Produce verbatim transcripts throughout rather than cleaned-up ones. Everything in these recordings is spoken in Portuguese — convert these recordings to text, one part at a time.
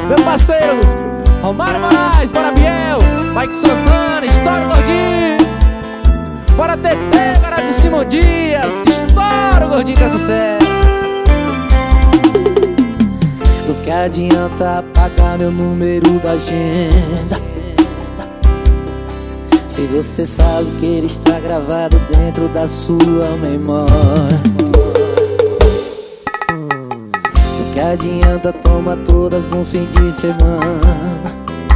Meu parceiro Romário Moraes, bora Biel, Mike Santana, estoura o gordinho. Bora T T, cara de Simão Dias, estoura o gordinho que é sucesso. Do que adianta apagar meu número da agenda, se você sabe que ele está gravado dentro da sua memória? Do que adianta tomar todas no fim de semana,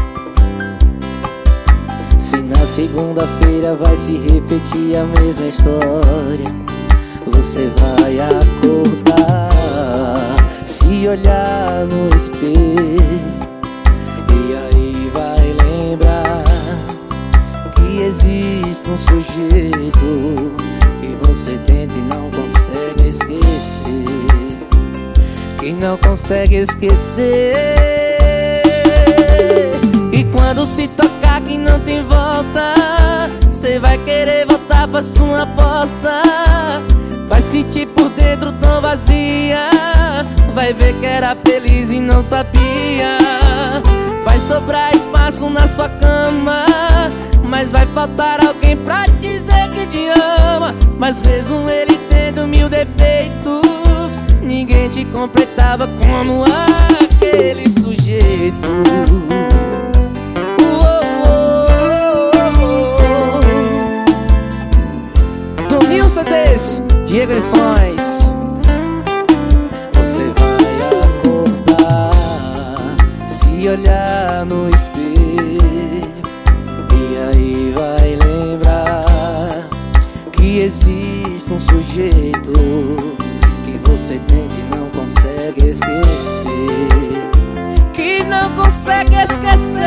se na segunda-feira vai se repetir a mesma história? Você vai acordar, se olhar no espelho, e aí vai lembrar que existe um sujeito que você tenta e não consegue esquecer, que não consegue esquecer. E quando se tocar que não tem volta, cê vai querer voltar pra sua aposta. Vai sentir por dentro tão vazia, vai ver que era feliz e não sabia. Vai sobrar espaço na sua cama, mas vai faltar alguém pra dizer que te ama. Mas mesmo ele tendo mil defeitos, ninguém te completava como aquele sujeito. Toninho C Ds, Diego Edições. Você vai acordar, se olhar no espelho, e aí vai lembrar que existe um sujeito que você tenta e não consegue esquecer, que não consegue esquecer.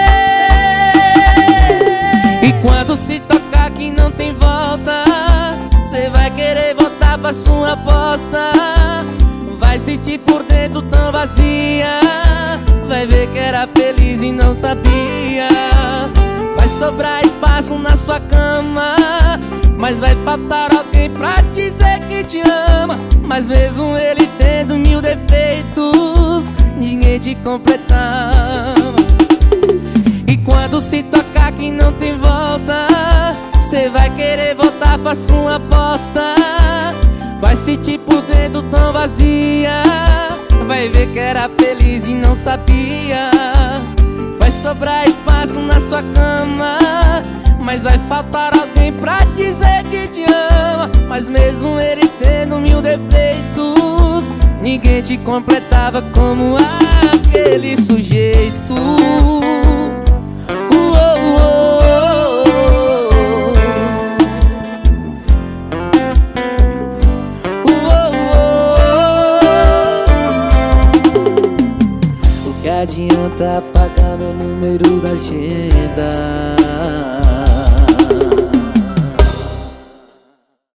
E quando se tocar que não tem volta, cê vai querer voltar pra sua aposta. Vai sentir por dentro tão vazia, vai ver que era feliz e não sabia. Vai sobrar espaço na sua cama, mas vai faltar alguém pra dizer que te ama. Mas mesmo ele tendo mil defeitos, ninguém te completava. E quando se tocar que não tem volta, cê vai querer voltar pra sua aposta. Vai sentir por dentro tão vazia, vai ver que era feliz e não sabia. Vai sobrar espaço na sua cama, mas vai faltar alguém pra dizer que te ama. Mas mesmo ele tendo mil defeitos, ninguém te completava como aquele sujeito. Adianta apagar meu número da agenda,